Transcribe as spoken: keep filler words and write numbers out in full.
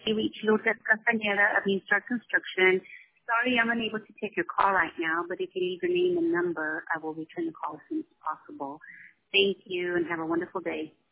You reach Lourdes Castañeda of New Start Construction. Sorry, I'm unable to take your call right now, but if you leave your name and number, I will return the call as soon as possible. Thank you and have a wonderful day.